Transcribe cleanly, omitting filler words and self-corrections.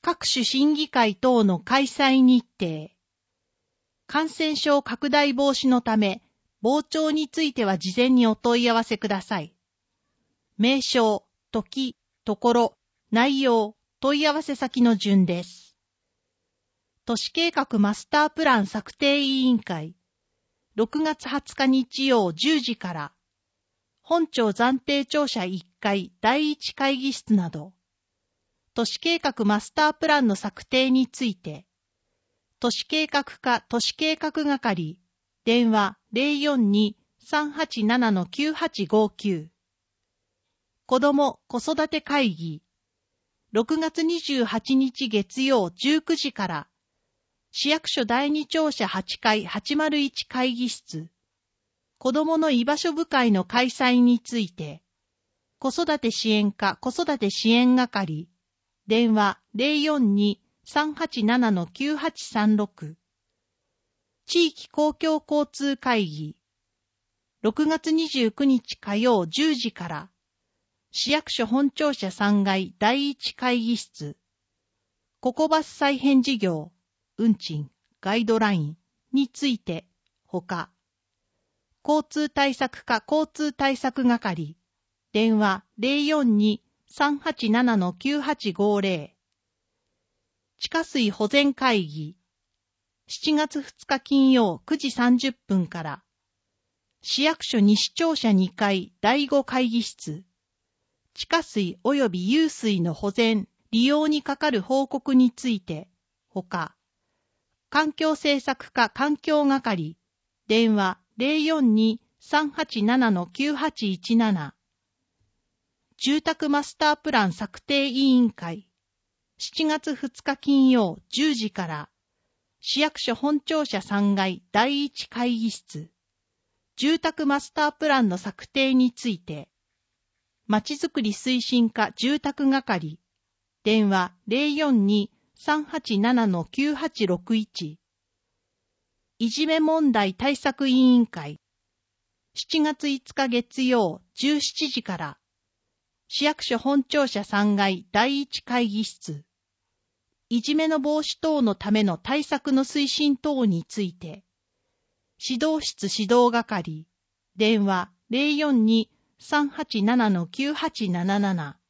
各種審議会等の開催日程。感染症拡大防止のため、傍聴については事前にお問い合わせください。名称、時、ところ、内容、問い合わせ先の順です。都市計画マスタープラン策定委員会、6月20日日曜10時から、本庁暫定庁舎1階第1会議室など、都市計画マスタープランの策定について、都市計画課都市計画係、電話042-387-9859。子ども子育て会議、6月28日月曜19時から、市役所第2庁舎8階801会議室、子どもの居場所部会の開催について、子育て支援課子育て支援係、電話042-387-9836。地域公共交通会議、6月29日火曜10時から、市役所本庁舎3階第1会議室、ココバス再編事業、運賃、ガイドラインについて、ほか、交通対策課交通対策係、電話042-387-9850。地下水保全会議、7月2日金曜9時30分から、市役所西庁舎2階第5会議室、地下水及び湧水の保全、利用に係る報告について、ほか、環境政策課環境係、電話042-387-9817。住宅マスタープラン策定委員会、7月2日金曜10時から、市役所本庁舎3階第1会議室、住宅マスタープランの策定について、まちづくり推進課住宅係、電話042-387-9861。いじめ問題対策委員会、7月5日月曜17時から、市役所本庁舎3階第1会議室、いじめの防止等のための対策の推進等について、指導室指導係、電話042-387-9877。